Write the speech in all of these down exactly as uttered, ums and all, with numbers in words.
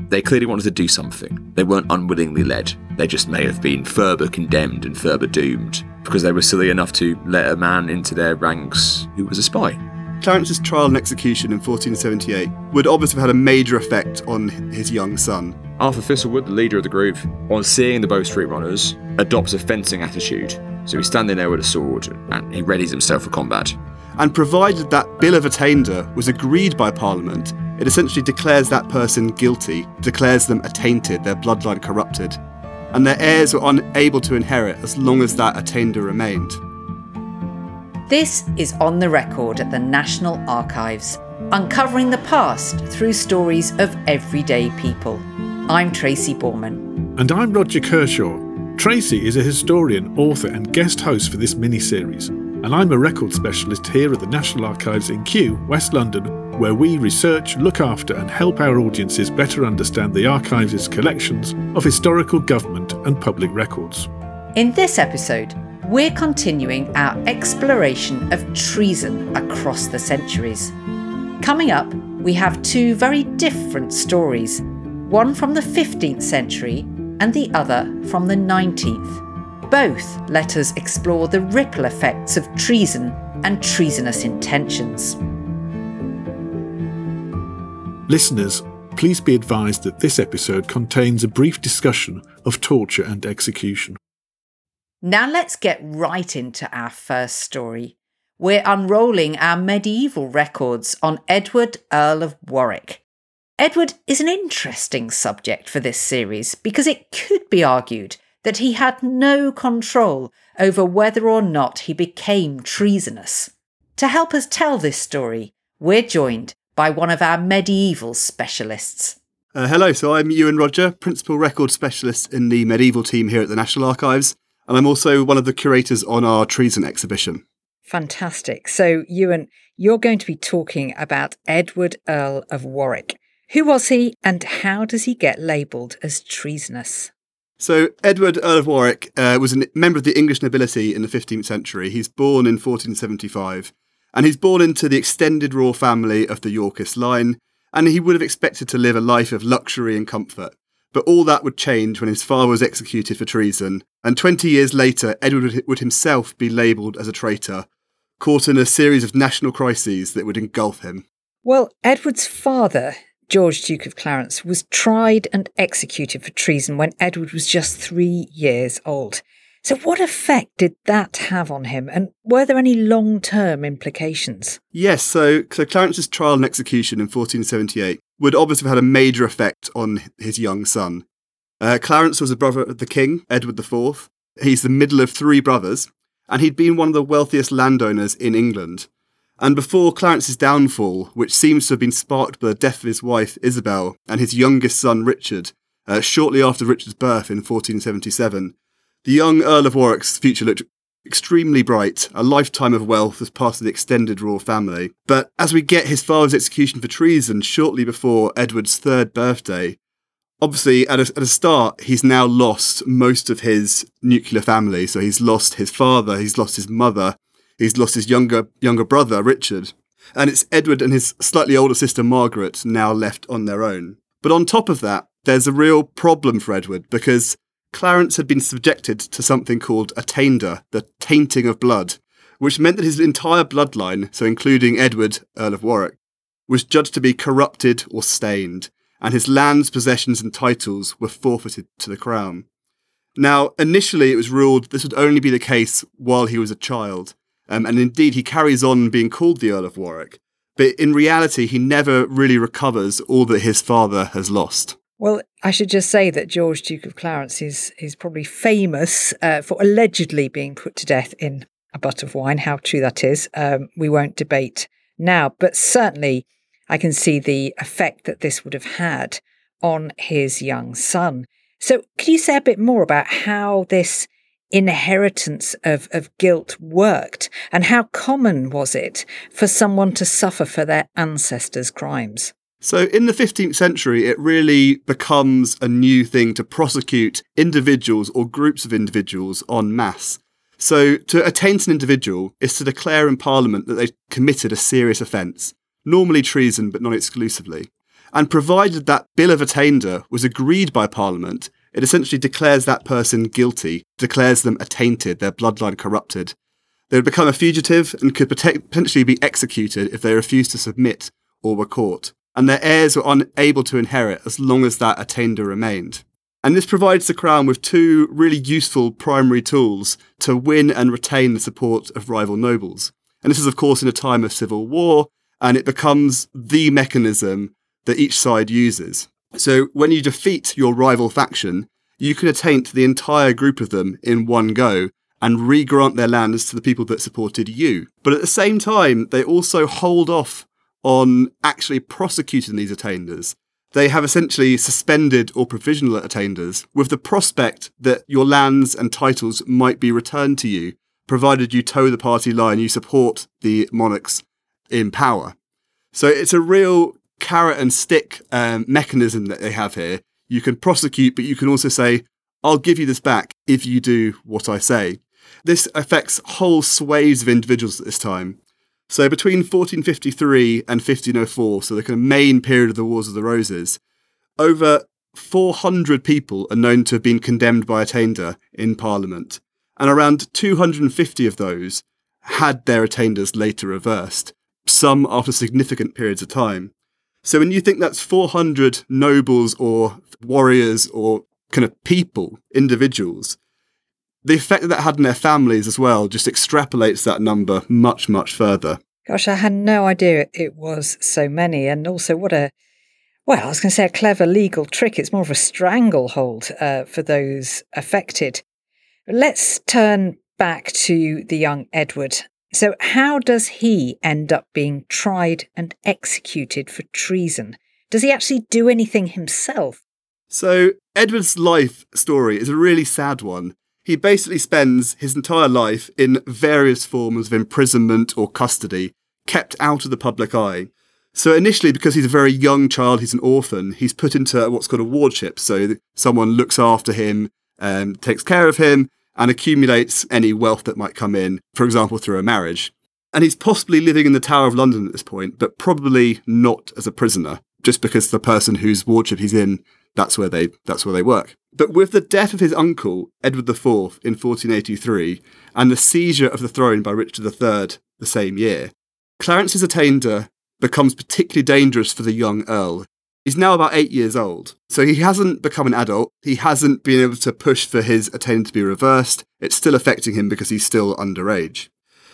They clearly wanted to do something. They weren't unwillingly led. They just may have been further condemned and further doomed because they were silly enough to let a man into their ranks who was a spy. Clarence's trial and execution in fourteen seventy-eight would obviously have had a major effect on his young son. Arthur Thistlewood, the leader of the group, on seeing the Bow Street runners, adopts a fencing attitude. So he's standing there with a sword and he readies himself for combat. And provided that Bill of Attainder was agreed by Parliament, it essentially declares that person guilty, declares them attainted, their bloodline corrupted, and their heirs were unable to inherit as long as that attainder remained. This is On the Record at the National Archives, uncovering the past through stories of everyday people. I'm Tracy Borman. And I'm Roger Kershaw. Tracy is a historian, author and guest host for this mini-series, and I'm a record specialist here at the National Archives in Kew, West London, where we research, look after and help our audiences better understand the Archives' collections of historical government and public records. In this episode, we're continuing our exploration of treason across the centuries. Coming up, we have two very different stories, one from the fifteenth century and the other from the nineteenth. Both let us explore the ripple effects of treason and treasonous intentions. Listeners, please be advised that this episode contains a brief discussion of torture and execution. Now let's get right into our first story. We're unrolling our medieval records on Edward, Earl of Warwick. Edward is an interesting subject for this series because it could be argued that he had no control over whether or not he became treasonous. To help us tell this story, we're joined by one of our medieval specialists. Uh, hello, so I'm Ewan Roger, Principal Record Specialist in the medieval team here at the National Archives, and I'm also one of the curators on our treason exhibition. Fantastic. So, Ewan, you're going to be talking about Edward, Earl of Warwick. Who was he and how does he get labelled as treasonous? So Edward, Earl of Warwick, uh, was a member of the English nobility in the fifteenth century. He's born in fourteen seventy-five, and he's born into the extended royal family of the Yorkist line, and he would have expected to live a life of luxury and comfort. But all that would change when his father was executed for treason, and twenty years later, Edward would himself be labelled as a traitor, caught in a series of national crises that would engulf him. Well, Edward's father, George, Duke of Clarence, was tried and executed for treason when Edward was just three years old. So what effect did that have on him, and were there any long-term implications? Yes, so, so Clarence's trial and execution in fourteen seventy-eight would obviously have had a major effect on his young son. Uh, Clarence was a brother of the king, Edward the Fourth. He's the middle of three brothers, and he'd been one of the wealthiest landowners in England. And before Clarence's downfall, which seems to have been sparked by the death of his wife Isabel and his youngest son Richard, uh, shortly after Richard's birth in fourteen seventy-seven, the young Earl of Warwick's future looked extremely bright. A lifetime of wealth as part of the extended royal family. But as we get his father's execution for treason shortly before Edward's third birthday, obviously at a, at a start he's now lost most of his nuclear family. So he's lost his father, he's lost his mother, he's lost his younger younger brother, Richard. And it's Edward and his slightly older sister, Margaret, now left on their own. But on top of that, there's a real problem for Edward because Clarence had been subjected to something called attainder, the tainting of blood, which meant that his entire bloodline, so including Edward, Earl of Warwick, was judged to be corrupted or stained, and his lands, possessions and titles were forfeited to the crown. Now, initially it was ruled this would only be the case while he was a child, Um, and indeed, he carries on being called the Earl of Warwick. But in reality, he never really recovers all that his father has lost. Well, I should just say that George, Duke of Clarence, is, is probably famous uh, for allegedly being put to death in a butt of wine. How true that is, um, we won't debate now. But certainly, I can see the effect that this would have had on his young son. So could you say a bit more about how this inheritance of, of guilt worked, and how common was it for someone to suffer for their ancestors' crimes? So in the fifteenth century, it really becomes a new thing to prosecute individuals or groups of individuals en masse. So to attaint an individual is to declare in Parliament that they committed a serious offence, normally treason, but not exclusively. And provided that Bill of Attainder was agreed by Parliament, it essentially declares that person guilty, declares them attainted, their bloodline corrupted. They would become a fugitive and could potentially be executed if they refused to submit or were caught. And their heirs were unable to inherit as long as that attainder remained. And this provides the Crown with two really useful primary tools to win and retain the support of rival nobles. And this is, of course, in a time of civil war, and it becomes the mechanism that each side uses. So when you defeat your rival faction, you can attaint the entire group of them in one go and re-grant their lands to the people that supported you. But at the same time, they also hold off on actually prosecuting these attainders. They have essentially suspended or provisional attainders with the prospect that your lands and titles might be returned to you, provided you toe the party line, you support the monarchs in power. So it's a real carrot and stick um, mechanism that they have here. You can prosecute, but you can also say, I'll give you this back if you do what I say. This affects whole swathes of individuals at this time. So between fourteen fifty-three and fifteen oh four, so the kind of main period of the Wars of the Roses, over four hundred people are known to have been condemned by attainder in Parliament, and around two hundred fifty of those had their attainders later reversed, some after significant periods of time. So when you think that's four hundred nobles or warriors or kind of people, individuals, the effect that that had on their families as well just extrapolates that number much, much further. Gosh, I had no idea it was so many. And also what a, well, I was going to say a clever legal trick. It's more of a stranglehold uh, for those affected. Let's turn back to the young Edward. So how does he end up being tried and executed for treason? Does he actually do anything himself? So Edward's life story is a really sad one. He basically spends his entire life in various forms of imprisonment or custody, kept out of the public eye. So initially, because he's a very young child, he's an orphan, he's put into what's called a wardship. So someone looks after him, um, takes care of him, and accumulates any wealth that might come in, for example, through a marriage. And he's possibly living in the Tower of London at this point, but probably not as a prisoner, just because the person whose wardship he's in, that's where they that's where they work. But with the death of his uncle, Edward the Fourth, in fourteen eighty-three, and the seizure of the throne by Richard the Third the same year, Clarence's attainder becomes particularly dangerous for the young Earl. He's now about eight years old, so he hasn't become an adult. He hasn't been able to push for his attainder to be reversed. It's still affecting him because he's still underage.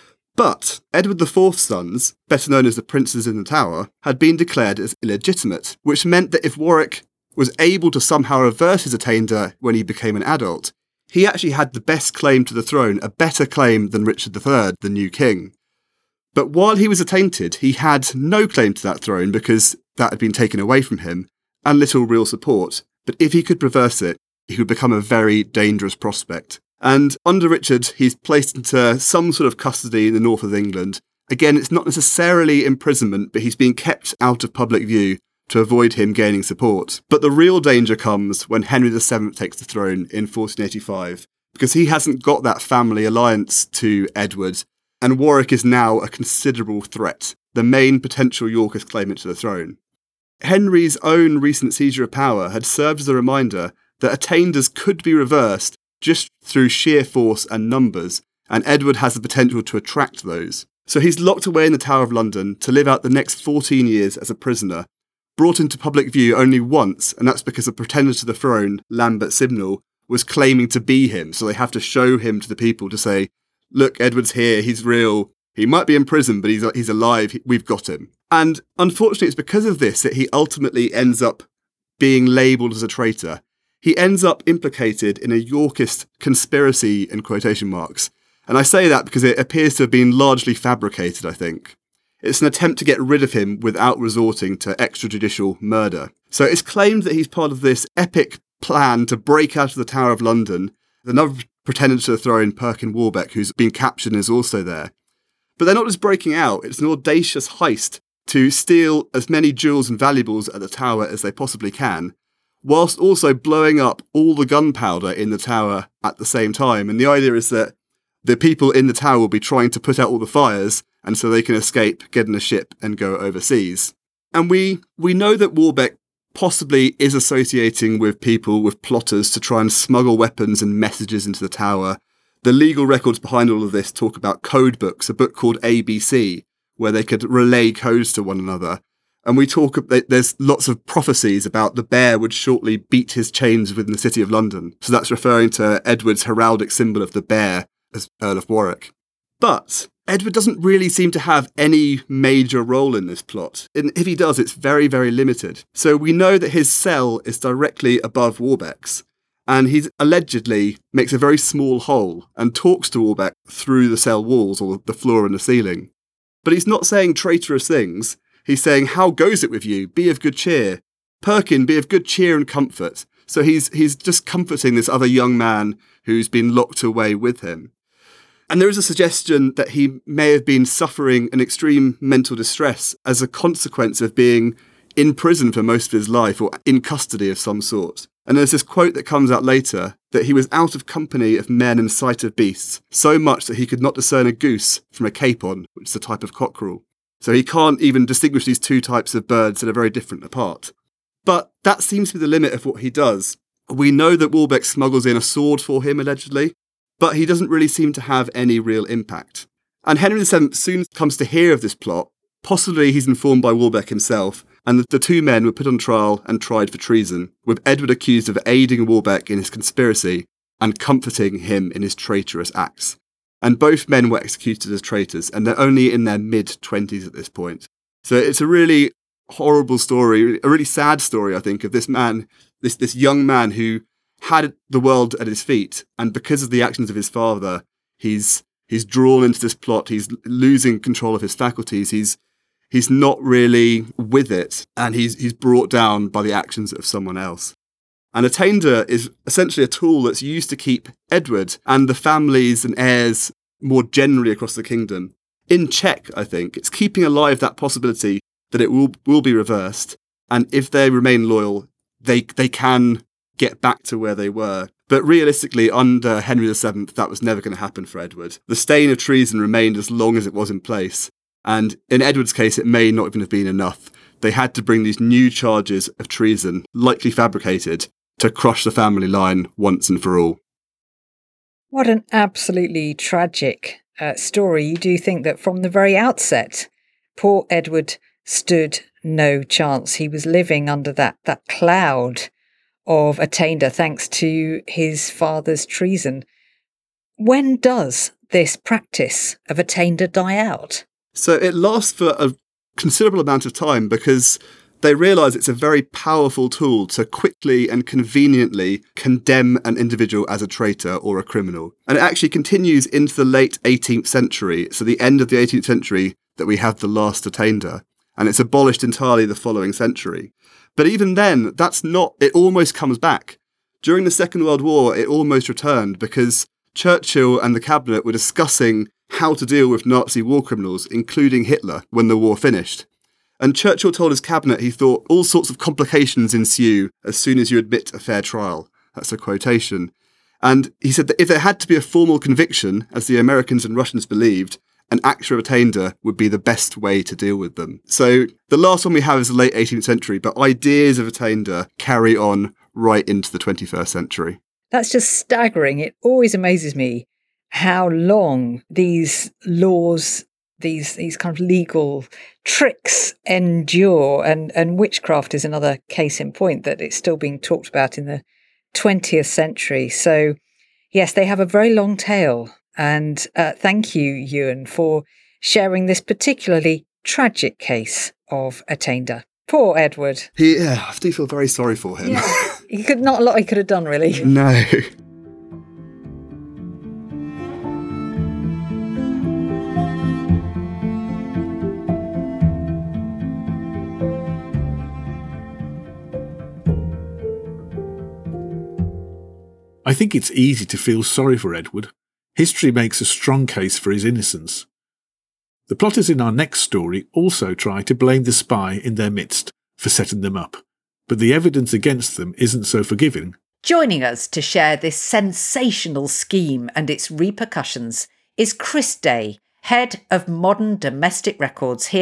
But Edward the Fourth's sons, better known as the Princes in the Tower, had been declared as illegitimate, which meant that if Warwick was able to somehow reverse his attainder when he became an adult, he actually had the best claim to the throne, a better claim than Richard the Third, the new king. But while he was attainted, he had no claim to that throne because that had been taken away from him, and little real support. But if he could reverse it, he would become a very dangerous prospect. And under Richard, he's placed into some sort of custody in the north of England. Again, it's not necessarily imprisonment, but he's being kept out of public view to avoid him gaining support. But the real danger comes when Henry the Seventh takes the throne in fourteen eighty-five, because he hasn't got that family alliance to Edward, and Warwick is now a considerable threat, the main potential Yorkist claimant to the throne. Henry's own recent seizure of power had served as a reminder that attainders could be reversed just through sheer force and numbers, and Edward has the potential to attract those. So he's locked away in the Tower of London to live out the next fourteen years as a prisoner, brought into public view only once, and that's because the pretender to the throne, Lambert Simnel, was claiming to be him, so they have to show him to the people to say, look, Edward's here, he's real, he might be in prison, but he's he's alive, we've got him. And unfortunately, it's because of this that he ultimately ends up being labelled as a traitor. He ends up implicated in a Yorkist conspiracy, in quotation marks. And I say that because it appears to have been largely fabricated, I think. It's an attempt to get rid of him without resorting to extrajudicial murder. So it's claimed that he's part of this epic plan to break out of the Tower of London. Another pretender to the throne, Perkin Warbeck, who's been captured and is also there. But they're not just breaking out, it's an audacious heist to steal as many jewels and valuables at the tower as they possibly can, whilst also blowing up all the gunpowder in the tower at the same time. And the idea is that the people in the tower will be trying to put out all the fires, and so they can escape, get in a ship, and go overseas. And we, we know that Warbeck possibly is associating with people, with plotters to try and smuggle weapons and messages into the tower. The legal records behind all of this talk about code books, a book called A B C, where they could relay codes to one another. And we talk, there's lots of prophecies about the bear would shortly beat his chains within the city of London. So that's referring to Edward's heraldic symbol of the bear as Earl of Warwick. But Edward doesn't really seem to have any major role in this plot. And if he does, it's very, very limited. So we know that his cell is directly above Warbeck's, and he allegedly makes a very small hole and talks to Warbeck through the cell walls or the floor and the ceiling. But he's not saying traitorous things. He's saying, how goes it with you? Be of good cheer. Perkin, be of good cheer and comfort. So he's he's just comforting this other young man who's been locked away with him. And there is a suggestion that he may have been suffering an extreme mental distress as a consequence of being in prison for most of his life or in custody of some sort. And there's this quote that comes out later that he was out of company of men and sight of beasts, so much that he could not discern a goose from a capon, which is a type of cockerel. So he can't even distinguish these two types of birds that are very different apart. But that seems to be the limit of what he does. We know that Warbeck smuggles in a sword for him, allegedly, but he doesn't really seem to have any real impact. And Henry the seventh soon comes to hear of this plot. Possibly he's informed by Warbeck himself, and the, the two men were put on trial and tried for treason, with Edward accused of aiding Warbeck in his conspiracy and comforting him in his traitorous acts. And both men were executed as traitors, and they're only in their mid-twenties at this point. So it's a really horrible story, a really sad story, I think, of this man, this this young man who had the world at his feet, and because of the actions of his father, he's he's drawn into this plot, he's losing control of his faculties, he's he's not really with it, and he's he's brought down by the actions of someone else. And attainder is essentially a tool that's used to keep Edward and the families and heirs more generally across the kingdom in check, I think. It's keeping alive that possibility that it will will be reversed. And if they remain loyal, they they can get back to where they were. But realistically, under Henry the seventh, that was never going to happen for Edward. The stain of treason remained as long as it was in place. And in Edward's case, it may not even have been enough. They had to bring these new charges of treason, likely fabricated, to crush the family line once and for all. What an absolutely tragic uh, story. You do think that from the very outset, poor Edward stood no chance. He was living under that, that cloud of attainder thanks to his father's treason. When does this practice of attainder die out? So it lasts for a considerable amount of time because they realise it's a very powerful tool to quickly and conveniently condemn an individual as a traitor or a criminal. And it actually continues into the late eighteenth century, so the end of the eighteenth century, that we have the last attainder. And it's abolished entirely the following century. But even then, that's not, it almost comes back. During the Second World War, it almost returned because Churchill and the cabinet were discussing how to deal with Nazi war criminals, including Hitler, when the war finished. And Churchill told his cabinet he thought all sorts of complications ensue as soon as you admit a fair trial. That's a quotation. And he said that if there had to be a formal conviction, as the Americans and Russians believed, an act of attainder would be the best way to deal with them. So the last one we have is the late eighteenth century, but ideas of attainder carry on right into the twenty-first century. That's just staggering. It always amazes me how long these laws, these these kind of legal tricks endure, and, and witchcraft is another case in point that it's still being talked about in the twentieth century. So yes, they have a very long tail. And uh, thank you, Ewan, for sharing this particularly tragic case of attainder. Poor Edward. He, yeah, I do feel very sorry for him. Yeah. He could not a lot he could have done, really. No. I think it's easy to feel sorry for Edward. History makes a strong case for his innocence. The plotters in our next story also try to blame the spy in their midst for setting them up, but the evidence against them isn't so forgiving. Joining us to share this sensational scheme and its repercussions is Chris Day, Head of Modern Domestic Records here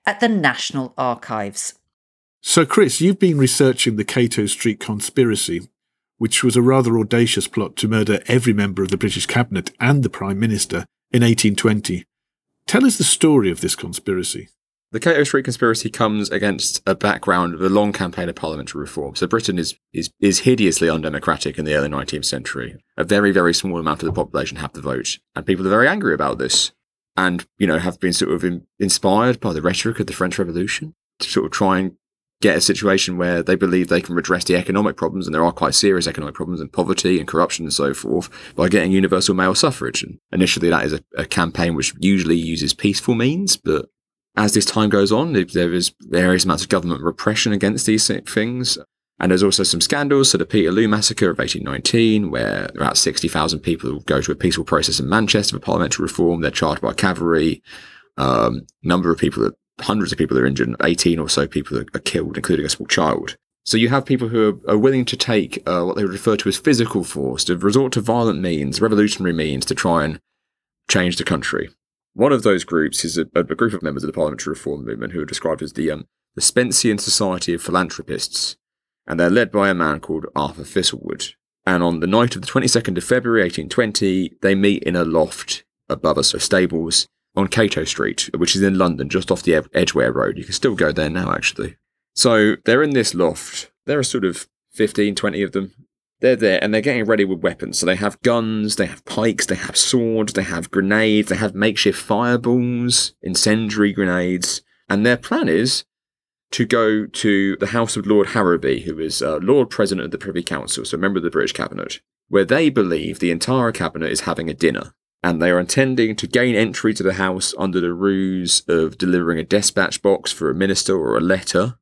at the National Archives. So, Chris, you've been researching the Cato Street conspiracy, which was a rather audacious plot to murder every member of the British cabinet and the Prime Minister in eighteen twenty. Tell us the story of this conspiracy. The Cato Street conspiracy comes against a background of a long campaign of parliamentary reform. So Britain is, is, is hideously undemocratic in the early nineteenth century. A very, very small amount of the population have the vote. And people are very angry about this. And, you know, have been sort of in, inspired by the rhetoric of the French Revolution to sort of try and get a situation where they believe they can redress the economic problems, and there are quite serious economic problems and poverty and corruption and so forth, by getting universal male suffrage. And initially that is a, a campaign which usually uses peaceful means, but as this time goes on, there is various amounts of government repression against these things. And there's also some scandals. So the Peterloo Massacre of eighteen nineteen, where about sixty thousand people go to a peaceful process in Manchester for parliamentary reform. They're charged by cavalry. Um, number of people, are, hundreds of people are injured. eighteen or so people are, are killed, including a small child. So you have people who are, are willing to take uh, what they would refer to as physical force, to resort to violent means, revolutionary means, to try and change the country. One of those groups is a, a group of members of the parliamentary reform movement who are described as the, um, the Spencean Society of Philanthropists, and they're led by a man called Arthur Thistlewood. And on the night of the twenty-second of February eighteen twenty, they meet in a loft above us, so stables, on Cato Street, which is in London, just off the Edgware Road. You can still go there now, actually. So they're in this loft. There are sort of fifteen, twenty of them. They're there, and they're getting ready with weapons. So they have guns, they have pikes, they have swords, they have grenades, they have makeshift fireballs, incendiary grenades. And their plan is to go to the house of Lord Harrowby, who is uh, Lord President of the Privy Council, so a member of the British Cabinet, where they believe the entire Cabinet is having a dinner. And they are intending to gain entry to the house under the ruse of delivering a dispatch box for a minister or a letter,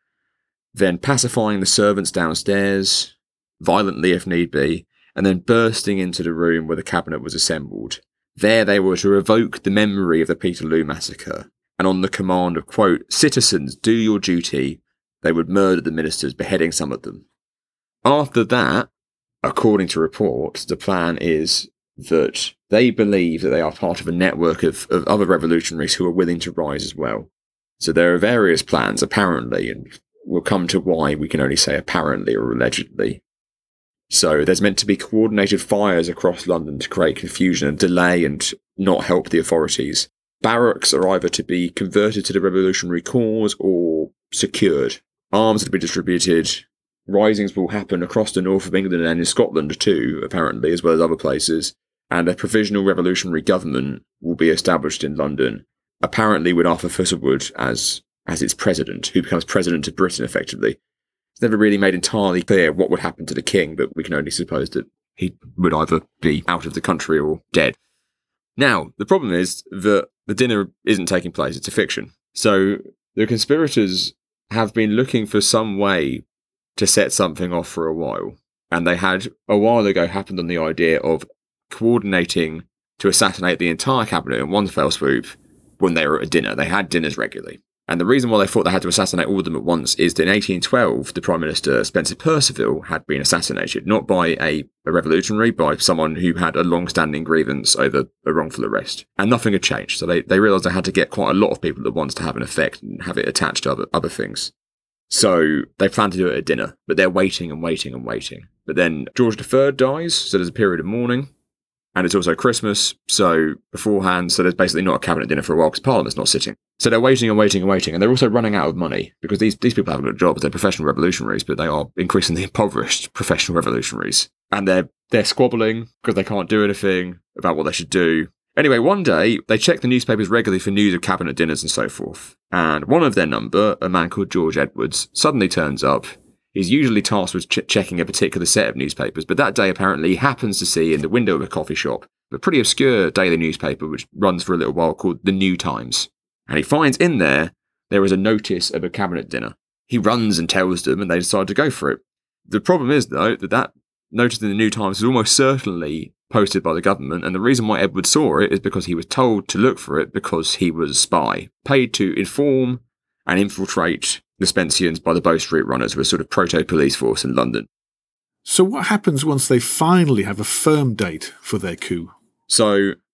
then pacifying the servants downstairs, violently if need be, and then bursting into the room where the cabinet was assembled. There they were to revoke the memory of the Peterloo Massacre, and on the command of, quote, citizens, do your duty, they would murder the ministers, beheading some of them. After that, according to reports, the plan is that they believe that they are part of a network of, of other revolutionaries who are willing to rise as well. So there are various plans, apparently, and we'll come to why we can only say apparently or allegedly. So there's meant to be coordinated fires across London to create confusion and delay and not help the authorities. Barracks are either to be converted to the revolutionary cause or secured. Arms are to be distributed. Risings will happen across the north of England and in Scotland too, apparently, as well as other places. And a provisional revolutionary government will be established in London, apparently with Arthur Thistlewood as, as its president, who becomes president of Britain effectively. It's never really made entirely clear what would happen to the king, but we can only suppose that he would either be out of the country or dead. Now, the problem is that the dinner isn't taking place, it's a fiction. So the conspirators have been looking for some way to set something off for a while. And they had, a while ago, happened on the idea of coordinating to assassinate the entire cabinet in one fell swoop when they were at a dinner. They had dinners regularly. And the reason why they thought they had to assassinate all of them at once is that in eighteen twelve, the Prime Minister, Spencer Perceval, had been assassinated, not by a, a revolutionary, by someone who had a long-standing grievance over a wrongful arrest. And nothing had changed. So they, they realised they had to get quite a lot of people at once to have an effect and have it attached to other, other things. So they plan to do it at dinner, but they're waiting and waiting and waiting. But then George the Third dies, so there's a period of mourning. And it's also Christmas, so beforehand, so there's basically not a cabinet dinner for a while because Parliament's not sitting. So they're waiting and waiting and waiting, and they're also running out of money because these, these people haven't got jobs. They're professional revolutionaries, but they are increasingly impoverished professional revolutionaries. And they're they're squabbling because they can't do anything about what they should do. Anyway, one day, they check the newspapers regularly for news of cabinet dinners and so forth. And one of their number, a man called George Edwards, suddenly turns up. He's usually tasked with ch- checking a particular set of newspapers, but that day apparently he happens to see in the window of a coffee shop a pretty obscure daily newspaper which runs for a little while called The New Times. And he finds in there, there is a notice of a cabinet dinner. He runs and tells them and they decide to go for it. The problem is, though, that that notice in The New Times is almost certainly posted by the government, and the reason why Edward saw it is because he was told to look for it because he was a spy, paid to inform and infiltrate the Spenceans by the Bow Street Runners, who are a sort of proto-police force in London. So what happens once they finally have a firm date for their coup? So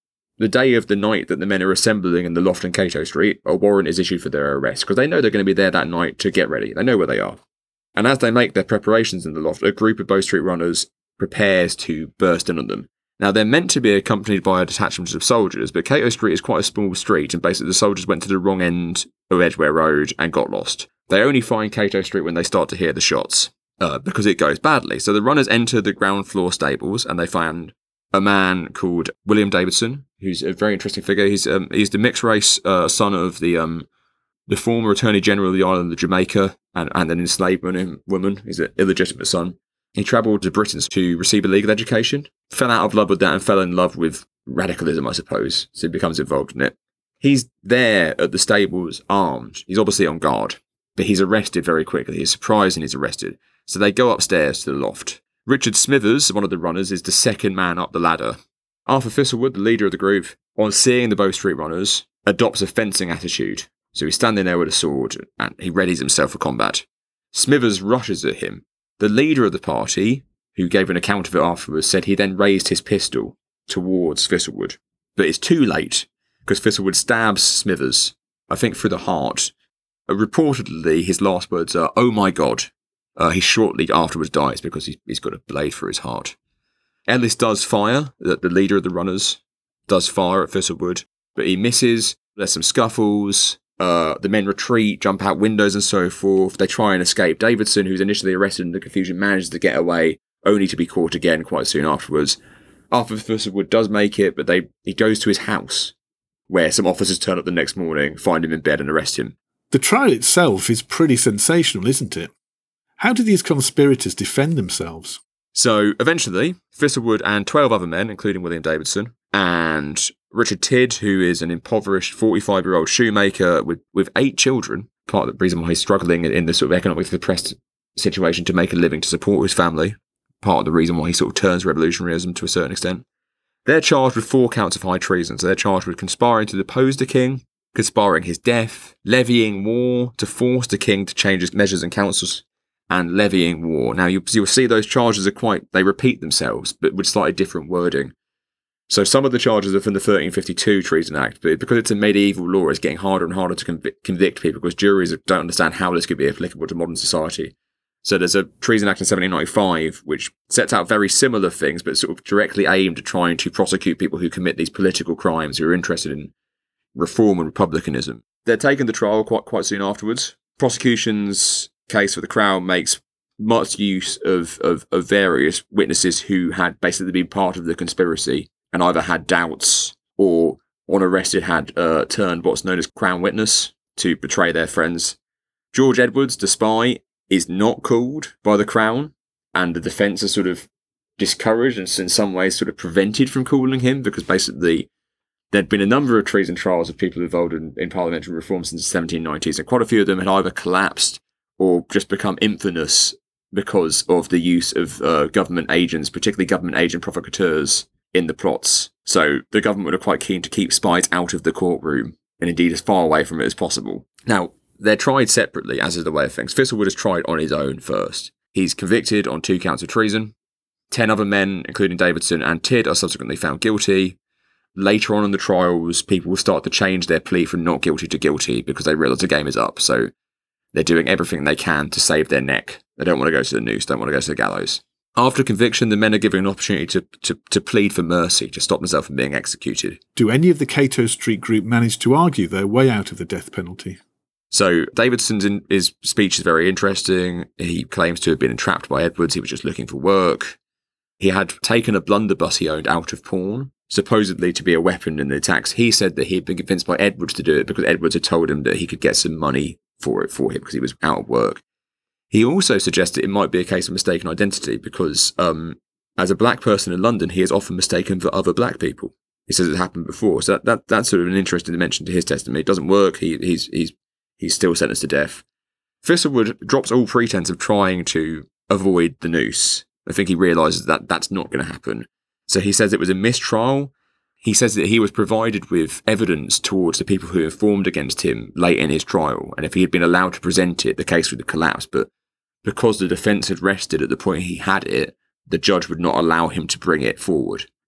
the day of the night that the men are assembling in the loft in Cato Street, a warrant is issued for their arrest, because they know they're going to be there that night to get ready. They know where they are. And as they make their preparations in the loft, a group of Bow Street runners prepares to burst in on them. Now, they're meant to be accompanied by a detachment of soldiers, but Cato Street is quite a small street, and basically the soldiers went to the wrong end of Edgware Road and got lost. They only find Cato Street when they start to hear the shots, uh, because it goes badly. So the runners enter the ground floor stables, and they find a man called William Davidson, who's a very interesting figure. He's um, he's the mixed race uh, son of the um, the former Attorney General of the island of Jamaica and, and an enslaved woman. He's an illegitimate son. He travelled to Britain to receive a legal education, fell out of love with that and fell in love with radicalism, I suppose, so he becomes involved in it. He's there at the stables armed. He's obviously on guard, but he's arrested very quickly. He's surprised and he's arrested. So they go upstairs to the loft. Richard Smithers, one of the runners, is the second man up the ladder. Arthur Thistlewood, the leader of the group, on seeing the Bow Street runners, adopts a fencing attitude. So he's standing there with a sword and he readies himself for combat. Smithers rushes at him. The leader of the party, who gave an account of it afterwards, said he then raised his pistol towards Thistlewood. But it's too late, because Thistlewood stabs Smithers, I think through the heart. Uh, reportedly, his last words are, "Oh my God." Uh, he shortly afterwards dies because he's, he's got a blade through his heart. Ellis does fire, the, the leader of the runners, does fire at Thistlewood, but he misses. There's some scuffles. Uh, the men retreat, jump out windows and so forth. They try and escape. Davidson, who's initially arrested in the confusion, manages to get away, only to be caught again quite soon afterwards. Arthur Thistlewood does make it, but they he goes to his house, where some officers turn up the next morning, find him in bed and arrest him. The trial itself is pretty sensational, isn't it? How do these conspirators defend themselves? So, eventually, Thistlewood and twelve other men, including William Davidson, and Richard Tidd, who is an impoverished forty-five-year-old shoemaker with, with eight children, part of the reason why he's struggling in the sort of economically depressed situation to make a living to support his family, part of the reason why he sort of turns revolutionaryism to a certain extent. They're charged with four counts of high treason. So they're charged with conspiring to depose the king, conspiring his death, levying war to force the king to change his measures and counsels, and levying war. Now, you, you'll see those charges are quite, they repeat themselves, but with slightly different wording. So some of the charges are from the thirteen fifty-two Treason Act, but because it's a medieval law, it's getting harder and harder to conv- convict people because juries don't understand how this could be applicable to modern society. So there's a Treason Act in seventeen ninety-five, which sets out very similar things, but sort of directly aimed at trying to prosecute people who commit these political crimes, who are interested in reform and republicanism. They're taken to trial quite quite soon afterwards. Prosecution's case for the Crown makes much use of, of, of various witnesses who had basically been part of the conspiracy and either had doubts or, on arrested, had uh, turned what's known as Crown witness to betray their friends. George Edwards, the spy, is not called by the Crown, and the defence is sort of discouraged and in some ways sort of prevented from calling him because basically there'd been a number of treason trials of people involved in, in parliamentary reform since the seventeen nineties, and quite a few of them had either collapsed or just become infamous because of the use of uh, government agents, particularly government agent provocateurs, in the plots. So the government were quite keen to keep spies out of the courtroom, and indeed as far away from it as possible. Now, they're tried separately, as is the way of things. Thistlewood is tried on his own first. He's convicted on two counts of treason. Ten other men, including Davidson and Tidd, are subsequently found guilty. Later on in the trials, people will start to change their plea from not guilty to guilty because they realise the game is up. So they're doing everything they can to save their neck. They don't want to go to the noose, don't want to go to the gallows. After conviction, the men are given an opportunity to, to, to plead for mercy, to stop themselves from being executed. Do any of the Cato Street group manage to argue their way out of the death penalty? So Davidson's in, his speech is very interesting. He claims to have been entrapped by Edwards. He was just looking for work. He had taken a blunderbuss he owned out of pawn, supposedly to be a weapon in the attacks. He said that he had been convinced by Edwards to do it because Edwards had told him that he could get some money for it for him because he was out of work. He also suggested it might be a case of mistaken identity because um, as a black person in London, he is often mistaken for other black people. He says it happened before. So that, that that's sort of an interesting dimension to his testimony. It doesn't work. He, he's he's he's still sentenced to death. Thistlewood drops all pretense of trying to avoid the noose. I think he realises that that's not going to happen. So he says it was a mistrial. He says that he was provided with evidence towards the people who informed against him late in his trial. And if he had been allowed to present it, the case would have collapsed. But because the defence had rested at the point he had it, the judge would not allow him to bring it forward.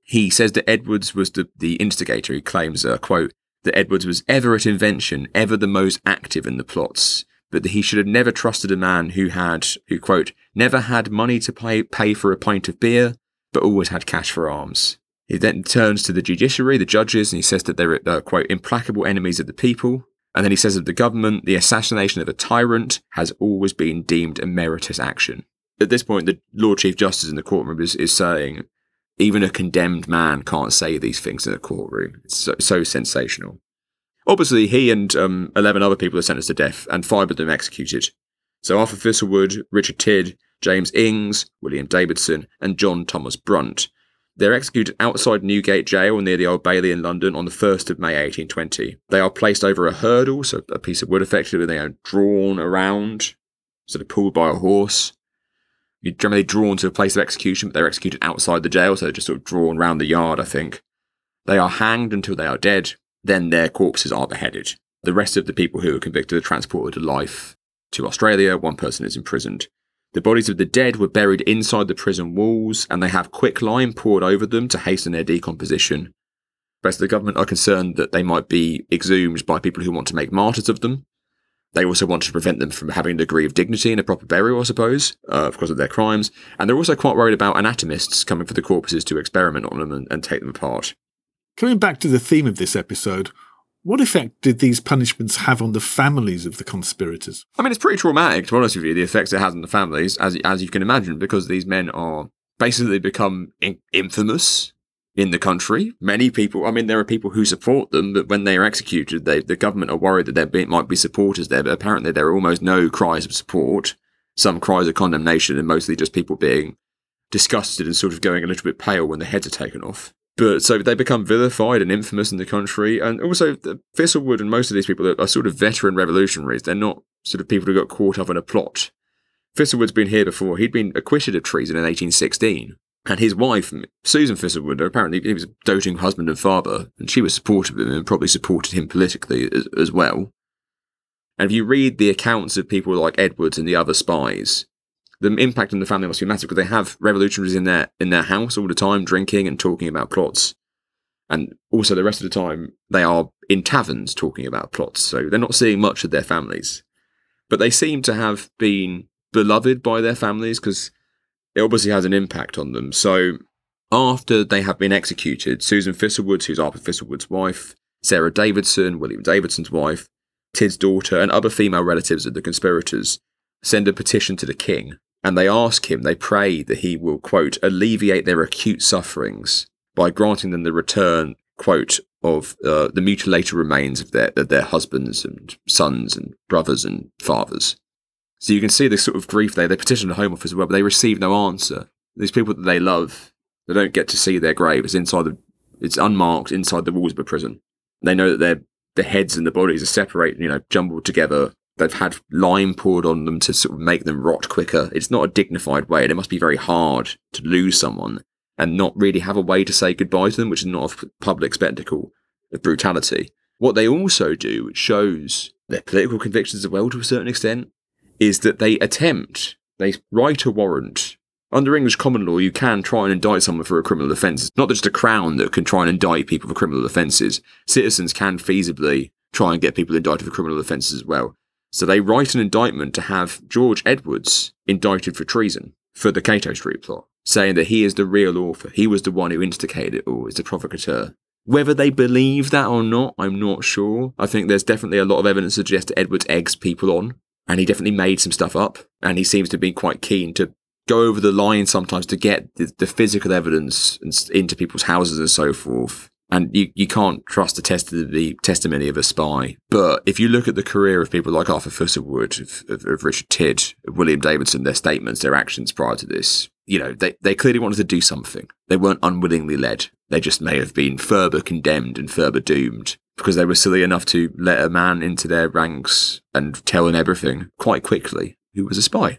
He says that Edwards was the, the instigator. He claims, uh, quote, that Edwards was ever at invention, ever the most active in the plots, but that he should have never trusted a man who had, who, quote, never had money to pay, pay for a pint of beer, but always had cash for arms. He then turns to the judiciary, the judges, and he says that they're, uh, quote, implacable enemies of the people. And then he says of the government, the assassination of a tyrant has always been deemed a meritorious action. At this point, the Lord Chief Justice in the courtroom is, is saying, even a condemned man can't say these things in a courtroom. It's so, so sensational. Obviously, he and um, eleven other people are sentenced to death, and five of them executed. So Arthur Thistlewood, Richard Tidd, James Ings, William Davidson, and John Thomas Brunt. They're executed outside Newgate Jail near the Old Bailey in London on the first of May eighteen twenty. They are placed over a hurdle, so a piece of wood effectively, they are drawn around, sort of pulled by a horse. You're generally drawn to a place of execution, but they're executed outside the jail, so they're just sort of drawn around the yard, I think. They are hanged until they are dead, then their corpses are beheaded. The rest of the people who are convicted are transported to life to Australia. One person is imprisoned. The bodies of the dead were buried inside the prison walls, and they have quicklime poured over them to hasten their decomposition. The rest of the government are concerned that they might be exhumed by people who want to make martyrs of them. They also want to prevent them from having a degree of dignity and a proper burial, I suppose, uh, because of their crimes. And they're also quite worried about anatomists coming for the corpses to experiment on them and, and take them apart. Coming back to the theme of this episode, what effect did these punishments have on the families of the conspirators? I mean, it's pretty traumatic, to be honest with you, the effects it has on the families, as as you can imagine, because these men are basically become in- infamous in the country. Many people, I mean, there are people who support them, but when they are executed, they, the government are worried that there be, might be supporters there, but apparently there are almost no cries of support, some cries of condemnation, and mostly just people being disgusted and sort of going a little bit pale when the heads are taken off. But so they become vilified and infamous in the country. And also, the Thistlewood and most of these people are, are sort of veteran revolutionaries. They're not sort of people who got caught up in a plot. Thistlewood's been here before. He'd been acquitted of treason in eighteen sixteen. And his wife, Susan Thistlewood, apparently he was a doting husband and father, and she was supportive of him and probably supported him politically as, as well. And if you read the accounts of people like Edwards and the other spies, the impact on the family must be massive, because they have revolutionaries in their in their house all the time, drinking and talking about plots. And also the rest of the time, they are in taverns talking about plots, so they're not seeing much of their families. But they seem to have been beloved by their families, because it obviously has an impact on them. So after they have been executed, Susan Thistlewood, who's Arthur Thistlewood's wife, Sarah Davidson, William Davidson's wife, Tidd's daughter, and other female relatives of the conspirators send a petition to the king. And they ask him, they pray that he will, quote, alleviate their acute sufferings by granting them the return, quote, of uh, the mutilated remains of their of their husbands and sons and brothers and fathers. So you can see this sort of grief there. They petition the Home Office as well, but they receive no answer. These people that they love, they don't get to see their grave. It's inside the, it's unmarked inside the walls of a prison. They know that their the heads and the bodies are separated, you know, jumbled together. They've had lime poured on them to sort of make them rot quicker. It's not a dignified way, and it must be very hard to lose someone and not really have a way to say goodbye to them, which is not a public spectacle of brutality. What they also do, which shows their political convictions as well to a certain extent, is that they attempt, they write a warrant. Under English common law, you can try and indict someone for a criminal offence. It's not just a crown that can try and indict people for criminal offences. Citizens can feasibly try and get people indicted for criminal offences as well. So they write an indictment to have George Edwards indicted for treason for the Cato Street plot, saying that he is the real author. He was the one who instigated it all, is the provocateur. Whether they believe that or not, I'm not sure. I think there's definitely a lot of evidence to suggest that Edwards eggs people on, and he definitely made some stuff up, and he seems to be quite keen to go over the line sometimes to get the, the physical evidence into people's houses and so forth. And you, you can't trust the, test the testimony of a spy. But if you look at the career of people like Arthur Thistlewood, of, of, of Richard Tidd, of William Davidson, their statements, their actions prior to this, you know, they, they clearly wanted to do something. They weren't unwillingly led. They just may have been further condemned and further doomed because they were silly enough to let a man into their ranks and tell him everything quite quickly who was a spy.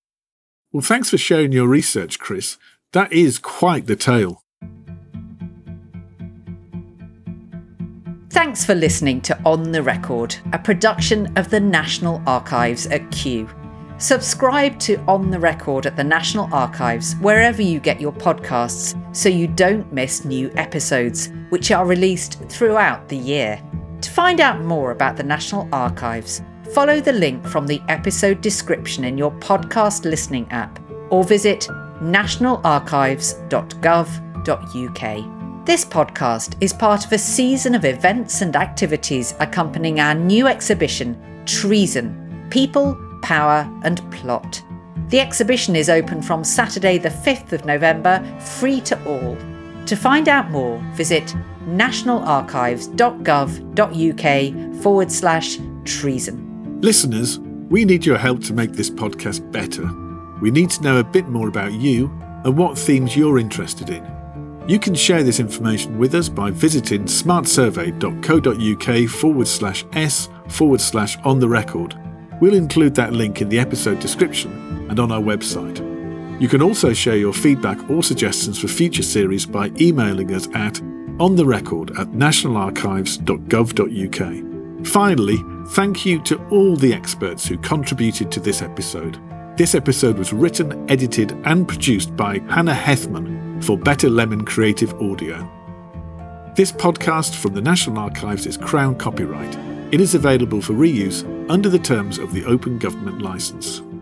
Well, thanks for sharing your research, Chris. That is quite the tale. Thanks for listening to On the Record, a production of the National Archives at Kew. Subscribe to On the Record at the National Archives wherever you get your podcasts so you don't miss new episodes, which are released throughout the year. To find out more about the National Archives, follow the link from the episode description in your podcast listening app or visit national archives dot gov dot u k. This podcast is part of a season of events and activities accompanying our new exhibition, Treason: People, Power and Plot. The exhibition is open from Saturday the fifth of November, free to all. To find out more, visit national archives dot gov dot u k forward slash treason. Listeners, we need your help to make this podcast better. We need to know a bit more about you and what themes you're interested in. You can share this information with us by visiting smartsurvey dot co dot u k forward slash s forward slash on the record. We'll include that link in the episode description and on our website. You can also share your feedback or suggestions for future series by emailing us at ontherecord at national archives dot gov dot u k. Finally, thank you to all the experts who contributed to this episode. This episode was written, edited and produced by Hannah Hethman for Better Lemon Creative Audio. This podcast from the National Archives is Crown copyright. It is available for reuse under the terms of the Open Government Licence.